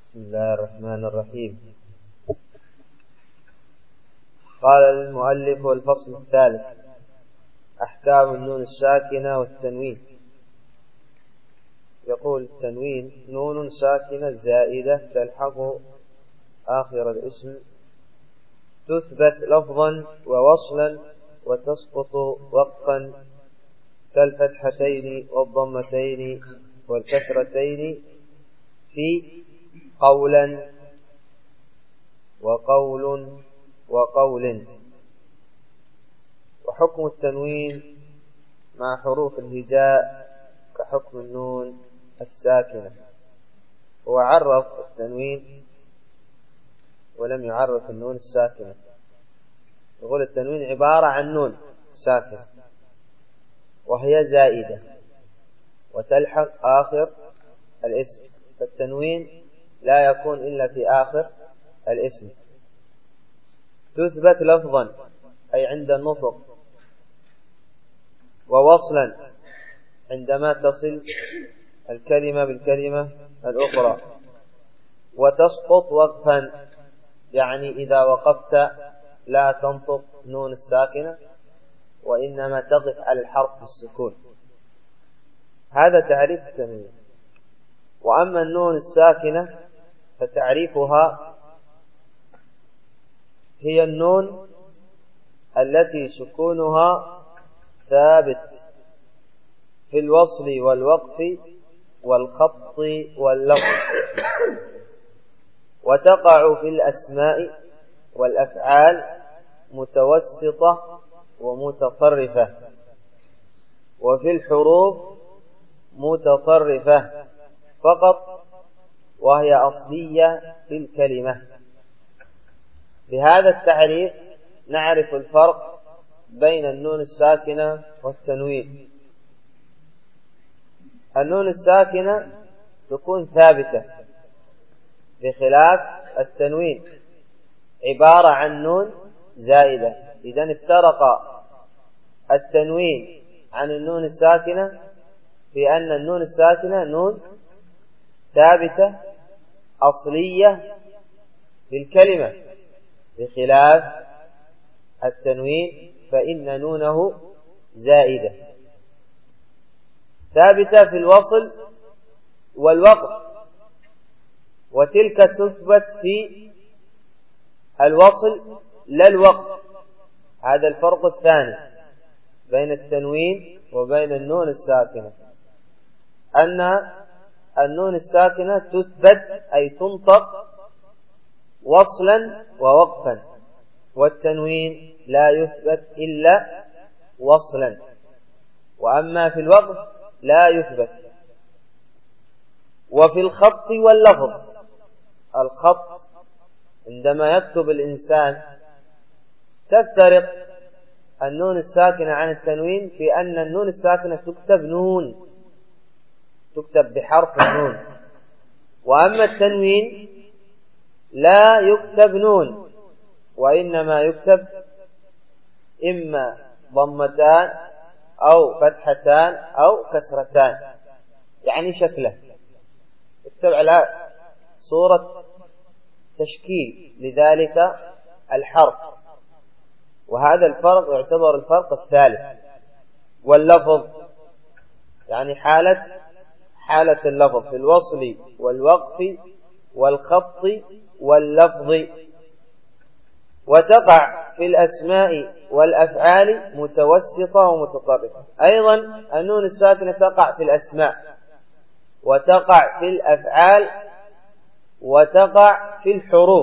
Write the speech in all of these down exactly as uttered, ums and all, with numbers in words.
بسم الله الرحمن الرحيم. قال المؤلف الفصل الثالث: أحكام النون الساكنة والتنوين. يقول: التنوين نون ساكنة زائدة تلحق آخر الاسم، تثبت لفظا ووصلا وتسقط وقفا، كالفتحتين والضمتين والكسرتين في قولا وقول وقول. وحكم التنوين مع حروف الهجاء كحكم النون الساكنة. هو عرف التنوين ولم يعرف النون الساكنة. يقول: التنوين عبارة عن نون ساكنة وهي زائدة وتلحق آخر الاسم، فالتنوين لا يكون إلا في آخر الاسم. تثبت لفظا أي عند النطق، ووصلا عندما تصل الكلمة بالكلمة الأخرى، وتسقط وقفا يعني إذا وقفت لا تنطق نون الساكنة وإنما تقف على الحرف بالسكون. هذا تعريف التنوين. وأما النون الساكنة فتعريفها هي النون التي سكونها ثابت في الوصل والوقف والخط واللفظ، وتقع في الأسماء والأفعال متوسطة ومتطرفة، وفي الحروف متطرفة فقط، وهي أصلية في الكلمة. بهذا التعريف نعرف الفرق بين النون الساكنة والتنوين. النون الساكنة تكون ثابتة بخلاف التنوين، عبارة عن نون زائدة. إذن افترق التنوين عن النون الساكنة في أن النون الساكنة نون ثابتة أصلية بالكلمة، بخلاف التنوين فإن نونه زائدة ثابتة في الوصل والوقف، وتلك تثبت في الوصل لا الوقف. هذا الفرق الثاني بين التنوين وبين النون الساكنة، أن النون الساكنة تثبت أي تنطق وصلا ووقفا، والتنوين لا يثبت إلا وصلا، وأما في الوقف لا يثبت. وفي الخط واللفظ، الخط عندما يكتب الإنسان تفترق النون الساكنة عن التنوين في أن النون الساكنة تكتب نون، تكتب بحرف النون، وأما التنوين لا يكتب نون، وإنما يكتب إما ضمتان أو فتحتان أو كسرتان، يعني شكله يكتب على صورة تشكيل لذلك الحرف. وهذا الفرق يعتبر الفرق الثالث. واللفظ يعني حالة حالة اللفظ في الوصل والوقف والخط واللفظ، وتقع في الأسماء والأفعال متوسطة ومتطرفة. أيضا النون الساكنة تقع في الأسماء وتقع في الأفعال وتقع في الحروف،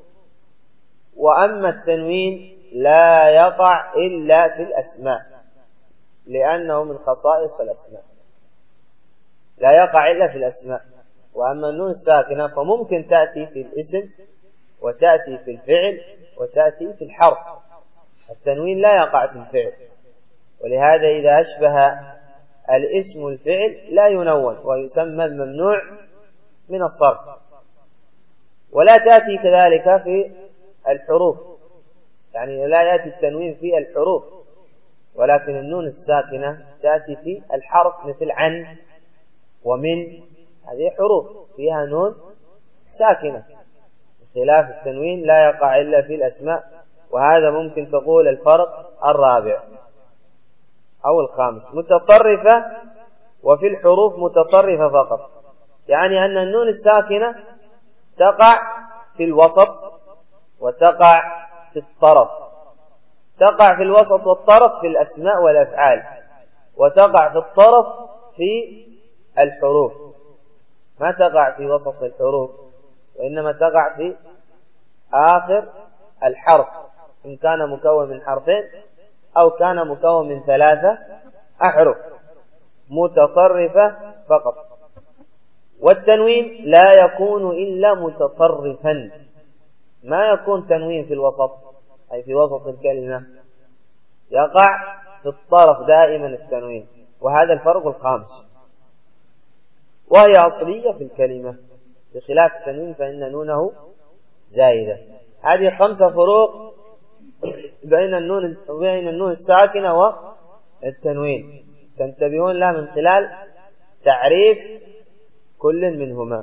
وأما التنوين لا يقع إلا في الأسماء، لأنه من خصائص الأسماء، لا يقع إلا في الأسماء. وأما النون الساكنة فممكن تأتي في الاسم وتأتي في الفعل وتأتي في الحرف. التنوين لا يقع في الفعل، ولهذا إذا أشبه الاسم الفعل لا ينون ويسمى الممنوع من الصرف. ولا تأتي كذلك في الحروف، يعني لا يأتي التنوين في الحروف، ولكن النون الساكنة تأتي في الحرف، مثل عن ومن، هذه حروف فيها نون ساكنة، بخلاف التنوين لا يقع إلا في الأسماء. وهذا ممكن تقول الفرق الرابع أو الخامس. متطرفة وفي الحروف متطرفة فقط، يعني أن النون الساكنة تقع في الوسط وتقع في الطرف. تقع في الوسط والطرف في الأسماء والأفعال، وتقع في الطرف في الحروف. ما تقع في وسط الحروف، وإنما تقع في آخر الحرف، إن كان مكون من حرفين أو كان مكون من ثلاثة أحرف. متطرفة فقط. والتنوين لا يكون إلا متطرفا، ما يكون تنوين في الوسط أي في وسط الكلمة، يقع في الطرف دائما التنوين. وهذا الفرق الخامس، وهي أصلية في الكلمة، بخلاف التنوين فإن نونه زائدة. هذه خمسة فروق بين النون بين النون الساكنة والتنوين، تنتبهون لها من خلال تعريف كل منهما.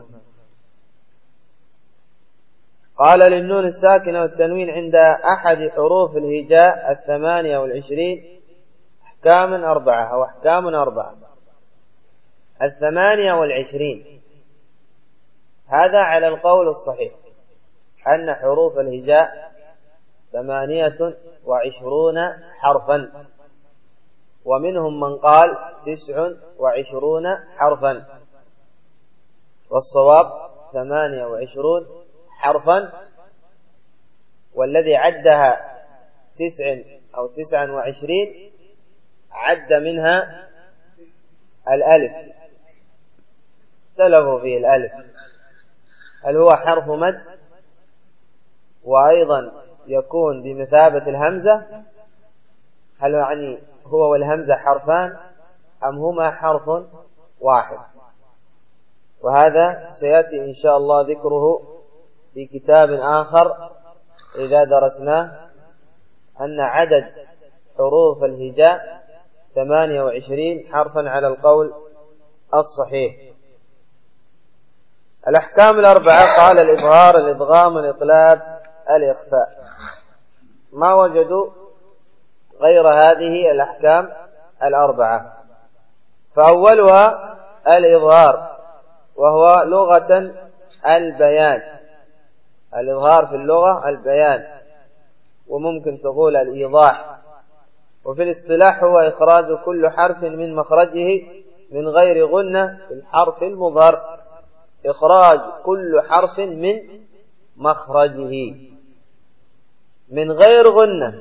قال للنون الساكنة والتنوين عند أحد حروف الهجاء الثمانية والعشرين أحكام أربعة أو أحكام أربعة. الثمانية والعشرين هذا على القول الصحيح أن حروف الهجاء ثمانية وعشرون حرفا، ومنهم من قال تسع وعشرون حرفا، والصواب ثمانية وعشرون حرفا. والذي عدها تسع أو تسعا وعشرين عد منها الألف، اختلفوا فيه الألف هل هو حرف مد وأيضا يكون بمثابة الهمزة، هل يعني هو والهمزة حرفان أم هما حرف واحد. وهذا سيأتي إن شاء الله ذكره في كتاب آخر إذا درسناه، أن عدد حروف الهجاء ثمانية وعشرين حرفا على القول الصحيح. الأحكام الأربعة قال الإظهار، الإدغام، الإقلاب، الإخفاء. ما وجدوا غير هذه الأحكام الأربعة. فأولها الإظهار، وهو لغة البيان. الإظهار في اللغة البيان، وممكن تقول الإيضاح. وفي الاصطلاح هو إخراج كل حرف من مخرجه من غير غنة في الحرف المظهر. إخراج كل حرف من مخرجه من غير غنة.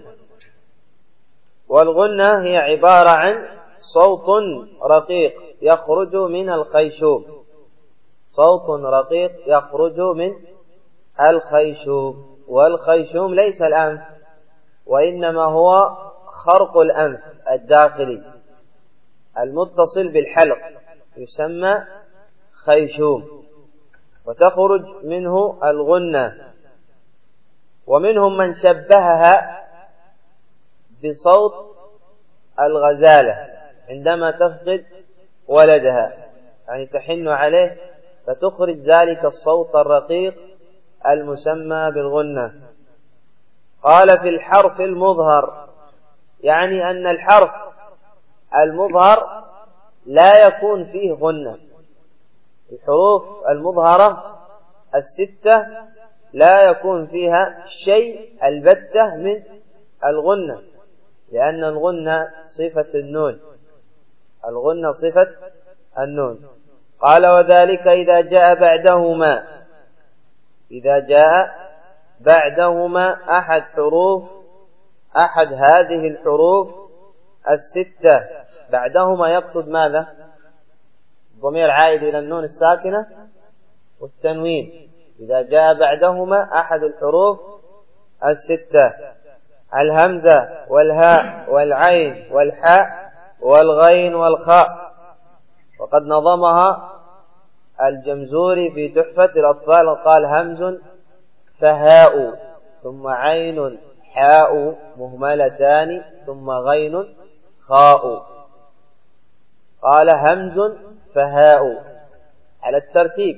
والغنة هي عبارة عن صوت رقيق يخرج من الخيشوم، صوت رقيق يخرج من الخيشوم. والخيشوم ليس الأنف، وإنما هو خرق الأنف الداخلي المتصل بالحلق، يسمى خيشوم، وتخرج منه الغنة. ومنهم من شبهها بصوت الغزالة عندما تفقد ولدها، يعني تحن عليه فتخرج ذلك الصوت الرقيق المسمى بالغنة. قال في الحرف المظهر، يعني أن الحرف المظهر لا يكون فيه غنة. الحروف المظهرة الستة لا يكون فيها شيء البتة من الغنة، لأن الغنة صفة النون، الغنة صفة النون. قال وذلك إذا جاء بعدهما، إذا جاء بعدهما أحد حروف أحد هذه الحروف الستة. بعدهما يقصد ماذا؟ ضمير عائد إلى النون الساكنة والتنوين. إذا جاء بعدهما أحد الحروف الستة، الهمزة والهاء والعين والحاء والغين والخاء. وقد نظمها الجمزوري في تحفة الأطفال، قال همز فهاء ثم عين حاء مهملتان ثم غين خاء. قال همز فهاء على الترتيب،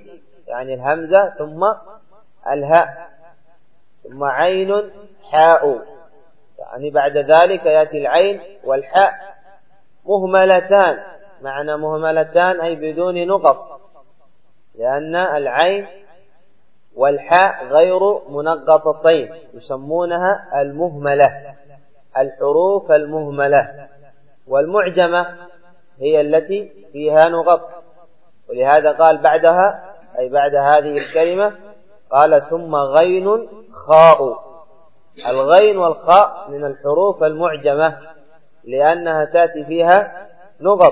يعني الهمزة ثم الهاء ثم عين حاء، يعني بعد ذلك يأتي العين والحاء مهملتان. معنى مهملتان أي بدون نقط، لأن العين والحاء غير منقطتين يسمونها المهملة، الحروف المهملة. والمعجمة هي التي فيها نقط، ولهذا قال بعدها أي بعد هذه الكلمة قال ثم غين خاء. الغين والخاء من الحروف المعجمة لأنها تأتي فيها نقط.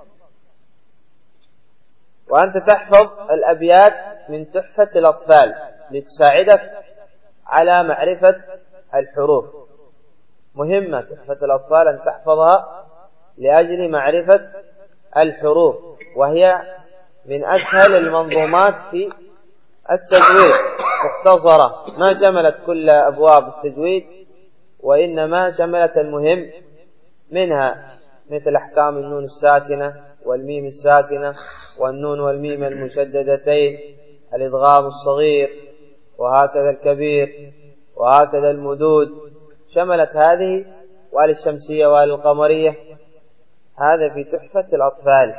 وأنت تحفظ الأبيات من تحفة الأطفال لتساعدك على معرفة الحروف. مهمة تحفة الأطفال أن تحفظها لأجل معرفة الحروف، وهي من أسهل المنظومات في التجويد، مختصرة ما شملت كل أبواب التجويد، وإنما شملت المهم منها، مثل أحكام النون الساكنة والميم الساكنة والنون والميم المشددتين، الإدغام الصغير وهكذا الكبير وهكذا المدود، شملت هذه وآل الشمسية وآل القمرية. هذا في تحفة الأطفال.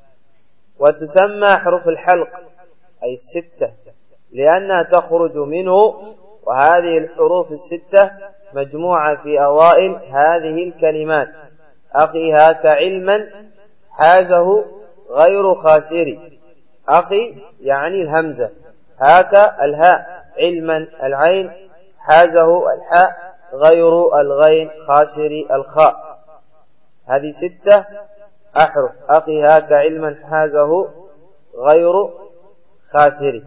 وتسمى حروف الحلق أي الستة لأنها تخرج منه، وهذه الحروف الستة مجموعة في أوائل هذه الكلمات: أخي هاك علما حازه غير خاسري. أخي يعني الهمزة، هاك الهاء، علما العين، حازه الحاء، غير الغين، خاسري الخاء. هذه ستة أحرف: أخي هاك علما حازه غير خاسري.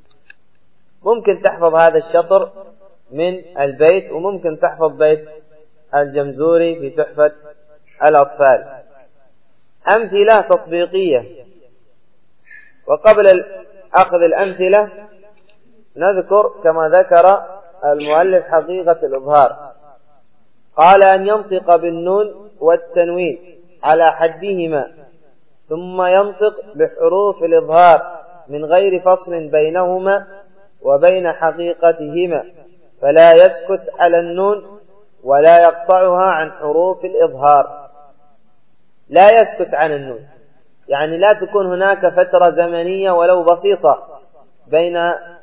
ممكن تحفظ هذا الشطر من البيت، وممكن تحفظ بيت الجمزوري في تحفة الأطفال. أمثلة تطبيقية. وقبل أخذ الأمثلة نذكر كما ذكر المؤلف حقيقة الإظهار. قال أن ينطق بالنون والتنوين على حدهما، ثم ينطق بحروف الإظهار من غير فصل بينهما وبين حقيقتهما، فلا يسكت على النون ولا يقطعها عن حروف الإظهار. لا يسكت عن النون يعني لا تكون هناك فترة زمنية ولو بسيطة بين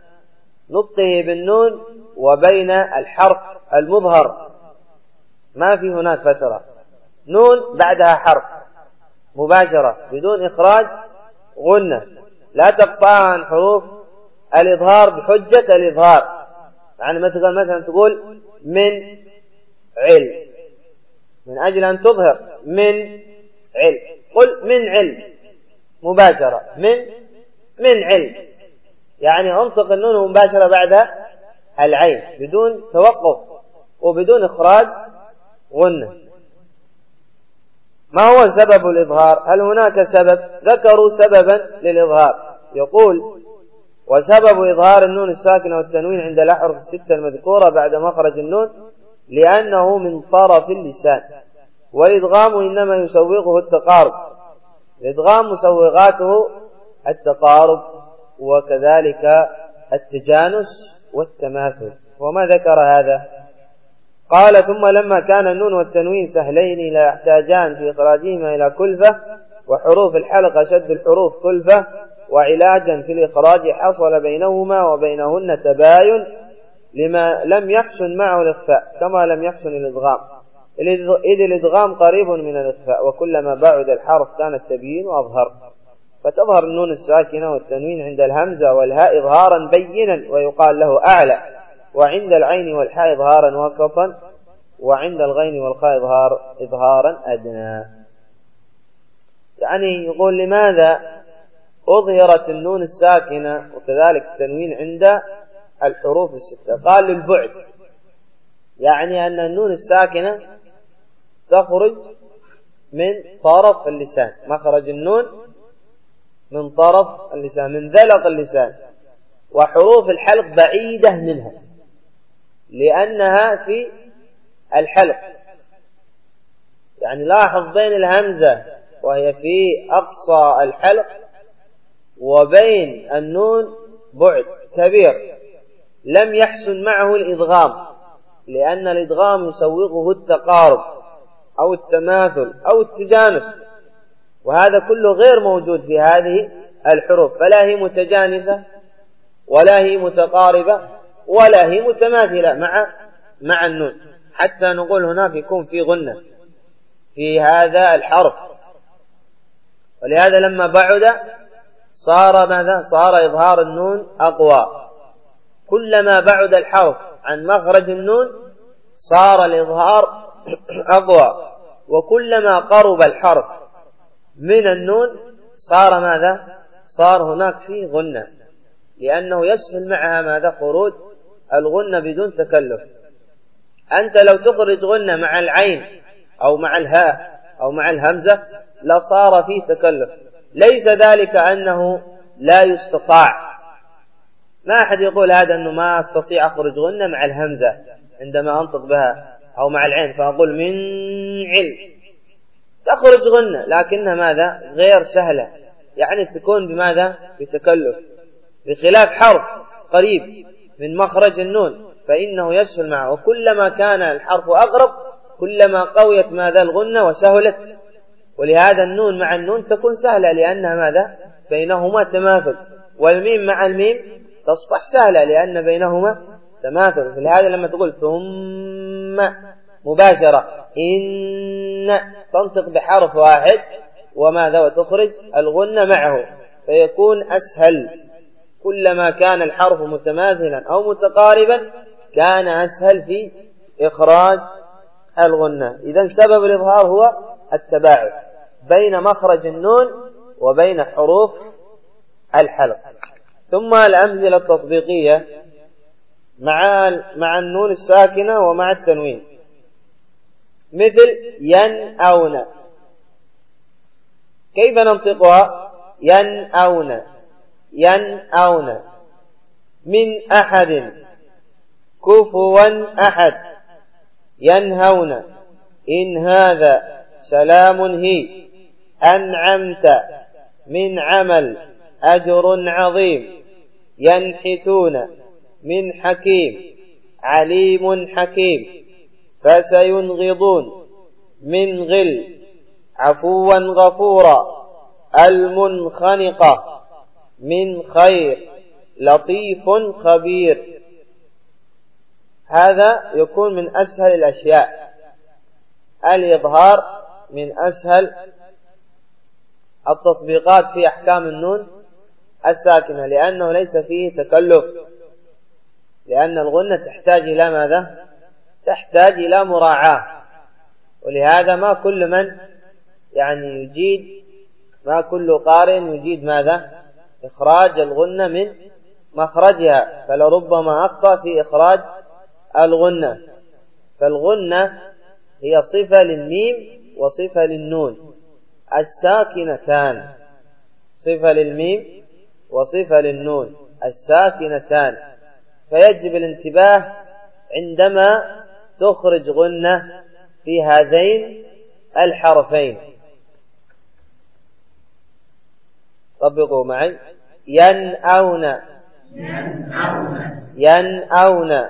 نطقه بالنون وبين الحرف المظهر، ما في هناك فترة. نون بعدها حرف مباشرة بدون إخراج غنة، لا تقطعها عن حروف الإظهار بحجة الإظهار. يعني مثلا مثلا تقول من علم، من أجل أن تظهر من علم، قل من علم مباشرة، من من علم، يعني انطق النون مباشرة بعدها العين بدون توقف وبدون إخراج غنة. ما هو سبب الإظهار؟ هل هناك سبب؟ ذكروا سببا للإظهار، يقول: وسبب إظهار النون الساكنة والتنوين عند الأحرف الستة المذكورة بعد مخرج النون لأنه من طرف اللسان، والإدغام إنما يسوغه التقارب. الإدغام مسوغاته التقارب وكذلك التجانس والتماثل. وما ذكر هذا؟ قال: ثم لما كان النون والتنوين سهلين لا يحتاجان في إخراجهما إلى كلفة، وحروف الحلق أشد الحروف كلفة وعلاجا في الإخراج، حصل بينهما وبينهن تباين لما لم يحسن معه الإخفاء كما لم يحسن الإدغام، إذ الإدغام قريب من الإخفاء، وكلما بعد الحرف كان التبيين أظهر. فتظهر النون الساكنة والتنوين عند الهمزة والهاء إظهارا بينا ويقال له أعلى، وعند العين والحاء إظهارا وسطا، وعند الغين والخاء إظهار إظهارا أدنى. يعني يقول لماذا أظهرت النون الساكنة وكذلك التنوين عند الحروف الستة؟ قال: للبعد، يعني أن النون الساكنة تخرج من طرف اللسان، مخرج النون من طرف اللسان، من ذلق اللسان، وحروف الحلق بعيدة منها لأنها في الحلق. يعني لاحظ بين الهمزة وهي في أقصى الحلق وبين النون بعد كبير لم يحسن معه الإدغام، لأن الإدغام يسوغه التقارب أو التماثل أو التجانس، وهذا كله غير موجود في هذه الحروف، فلا هي متجانسة ولا هي متقاربة ولا هي متماثلة مع مع النون، حتى نقول هناك يكون في غنة في هذا الحرف. ولهذا لما بعد صار ماذا؟ صار إظهار النون أقوى. كلما بعد الحرف عن مخرج النون صار الإظهار أقوى، وكلما قرب الحرف من النون صار ماذا؟ صار هناك فيه غنة، لأنه يسهل معها ماذا؟ خروج الغنة بدون تكلف. أنت لو تخرج غنة مع العين أو مع الهاء أو مع الهمزة لصار فيه تكلف. ليس ذلك أنه لا يستطاع، ما أحد يقول هذا أنه ما أستطيع أخرج غنة مع الهمزة عندما أنطق بها أو مع العين فأقول من علم، تخرج غنة لكنها ماذا؟ غير سهلة، يعني تكون بماذا؟ بتكلف، بخلاف حرف قريب من مخرج النون فإنه يسهل معه، وكلما كان الحرف أقرب كلما قويت ماذا؟ الغنة وسهلت. ولهذا النون مع النون تكون سهلة لأنها ماذا؟ بينهما تماثل، والميم مع الميم تصبح سهلة لأن بينهما تماثل. فلهذا لما تقول ثم مباشرة إن تنطق بحرف واحد وماذا؟ وتخرج الغنة معه فيكون أسهل. كلما كان الحرف متماثلا أو متقاربا كان أسهل في إخراج الغنة. إذن سبب الإظهار هو التباعد بين مخرج النون وبين حروف الحلق. ثم الأمثلة التطبيقية مع مع النون الساكنة ومع التنوين، مثل ينأون. كيف ننطقها؟ ينأون ينأون. من أحد كفوا أحد. ينهون. إن هذا سلام هي. أنعمت. من عمل أجر عظيم. ينحتون. من حكيم. عليم حكيم. فسينغضون. من غل. عفوا غفورا. المنخنقة. من خير. لطيف خبير. هذا يكون من أسهل الأشياء، الإظهار من أسهل التطبيقات في أحكام النون الساكنة، لأنه ليس فيه تكلف، لأن الغنة تحتاج إلى ماذا؟ تحتاج إلى مراعاة. ولهذا ما كل من يعني يجيد، ما كل قارئ يجيد ماذا؟ إخراج الغنة من مخرجها، فلربما أخطأ في إخراج الغنة. فالغنة هي صفة للميم وصفة للنون الساكنتان، صفة للميم وصفة للنون الساكنتان، فيجب الانتباه عندما تخرج غنة في هذين الحرفين. طبقوا معي. ينأون ينأون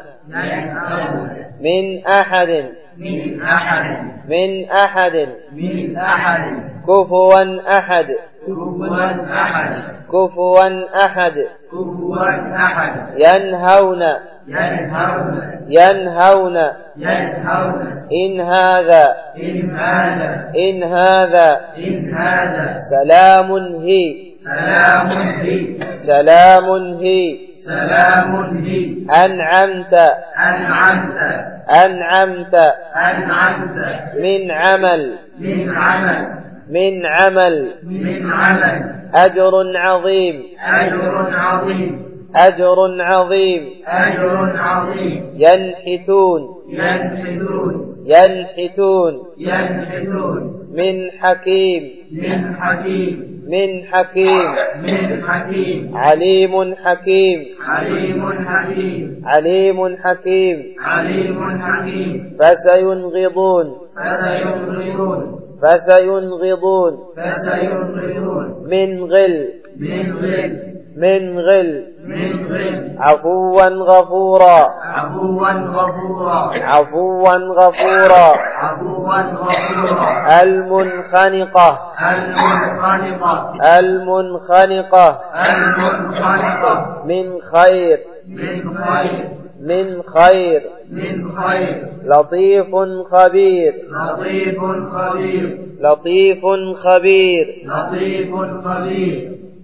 من أحد من أحد من أحد من أحد كفوا أحد كفوا أحد كفوا أحد كفوا أحد ينهون ينهون ينهون ينهون إن هذا إن هذا إن هذا إن هذا سلام هي سلام هي سلام هي سلام هي أنعمت أنعمت أنعمت أنعمت من عمل من عمل من عمل من عمل أجر عظيم أجر عظيم أجر عظيم أجر عظيم ينحتون ينحتون ينحتون ينحتون من حكيم من حكيم من حكيم من حكيم عليم حكيم عليم حكيم عليم حكيم عليم حكيم فسينغضون فسينغضون فسينغضون فسينغضون من غل من غل من غل من غل عفوا غفورا عفوا غفورا عفوا غفورا عفوا غفورا المنخنقة المنخنقة المنخنقة المنخنقة من خير من خير من خير من خير لطيف خبير لطيف خبير لطيف خبير لطيف خبير